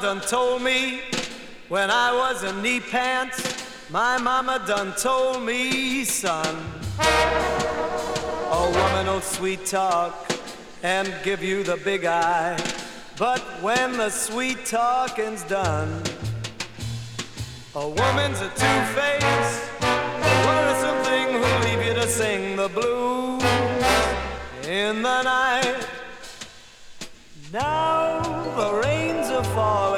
done told me when I was in knee pants. My mama done told me, son, a woman'll sweet talk and give you the big eye, but when the sweet talking's done, a woman's a two-faced, a worrisome thing who'll leave you to sing the blues in the night. Now the rains are falling.